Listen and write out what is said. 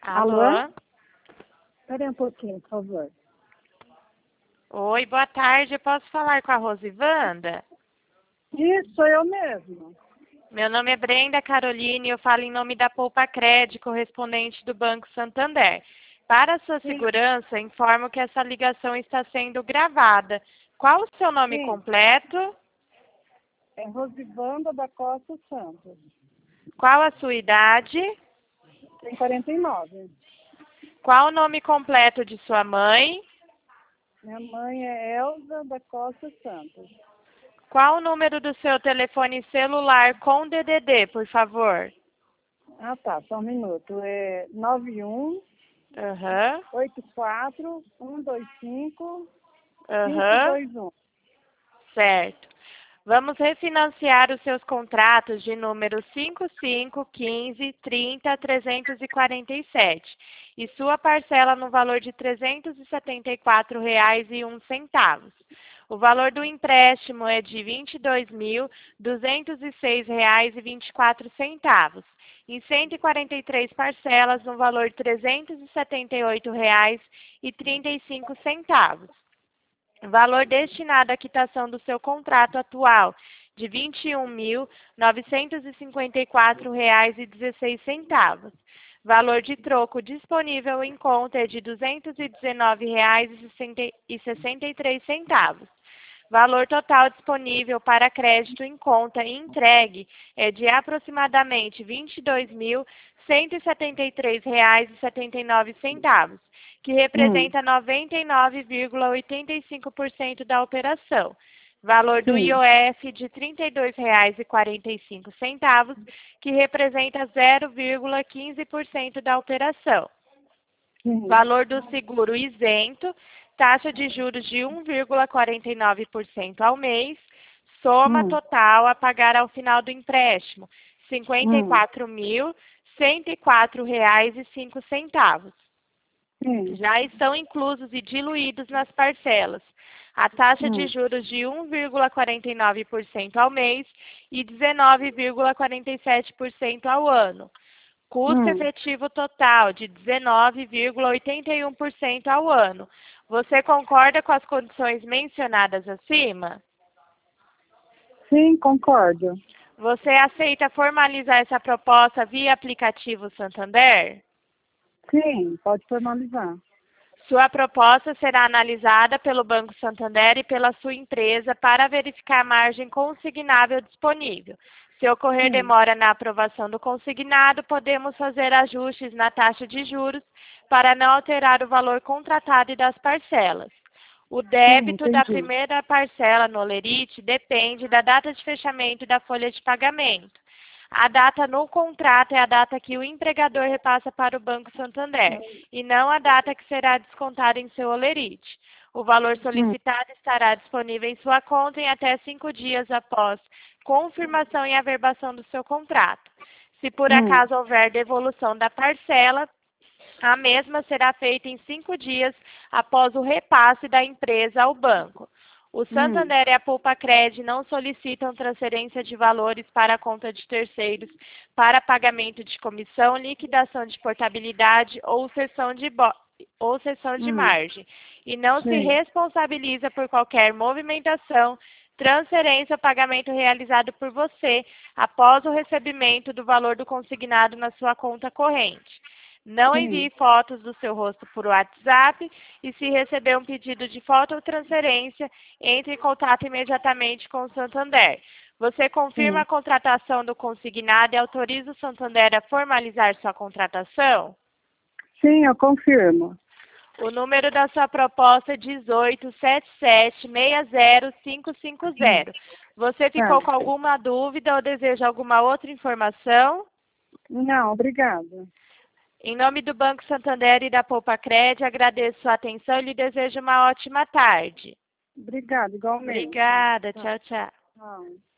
Alô? Alô? Espera um pouquinho, por favor. Oi, boa tarde. Eu posso falar com a Rosivanda? Isso, sou eu mesmo. Meu nome é Brenda Caroline e eu falo em nome da Poupa Cred, correspondente do Banco Santander. Para sua segurança, informo que essa ligação está sendo gravada. Qual o seu nome Sim, completo? é Rosivanda da Costa Santos. Qual a sua idade? Tem 49. Qual o nome completo de sua mãe? Minha mãe é Elza da Costa Santos. Qual o número do seu telefone celular com DDD, por favor? Ah, tá, só um minuto. É 91 Aham, 84 125 aham, 521. certo. Vamos refinanciar os seus contratos de número 55, 15, 30, 347 e sua parcela no valor de R$ 374,01. O valor do empréstimo é de R$ 22.206,24, em 143 parcelas no valor de R$ 378,35. Valor destinado à quitação do seu contrato atual de R$ 21.954,16. Valor de troco disponível em conta é de R$ 219,63. Valor total disponível para crédito em conta e entregue é de aproximadamente R$ 22.173,79, que representa 99,85% da operação. Valor do Sim. IOF de R$ 32,45, que representa 0,15% da operação. Sim. Valor do seguro isento, taxa de juros de 1,49% ao mês, soma total a pagar ao final do empréstimo, R$ 54.104,05. Sim. Já estão inclusos e diluídos nas parcelas a taxa de juros de 1,49% ao mês e 19,47% ao ano. Custo efetivo total de 19,81% ao ano. Você concorda com as condições mencionadas acima? Sim, concordo. Você aceita formalizar essa proposta via aplicativo Santander? Sim, pode formalizar. Sua proposta será analisada pelo Banco Santander e pela sua empresa para verificar a margem consignável disponível. Se ocorrer demora na aprovação do consignado, podemos fazer ajustes na taxa de juros para não alterar o valor contratado e das parcelas. O débito da Entendi. primeira parcela no Olerite depende da data de fechamento da folha de pagamento. A data no contrato é a data que o empregador repassa para o Banco Santander e não a data que será descontada em seu Olerite. O valor solicitado estará disponível em sua conta em até 5 dias após confirmação e averbação do seu contrato. Se por acaso houver devolução da parcela, a mesma será feita em 5 dias após o repasse da empresa ao banco. O Santander e a Poupa Cred não solicitam transferência de valores para a conta de terceiros para pagamento de comissão, liquidação de portabilidade ou cessão de margem, e não se responsabiliza por qualquer movimentação, transferência ou pagamento realizado por você após o recebimento do valor do consignado na sua conta corrente. Não envie fotos do seu rosto por WhatsApp e, se receber um pedido de foto ou transferência, entre em contato imediatamente com o Santander. Você confirma a contratação do consignado e autoriza o Santander a formalizar sua contratação? Sim, eu confirmo. O número da sua proposta é 1877600550. Você ficou com alguma dúvida ou deseja alguma outra informação? Não, obrigada. Em nome do Banco Santander e da Poupa Cred, agradeço sua atenção e lhe desejo uma ótima tarde. Obrigada, igualmente. Obrigada. Tchau, tchau. Tchau.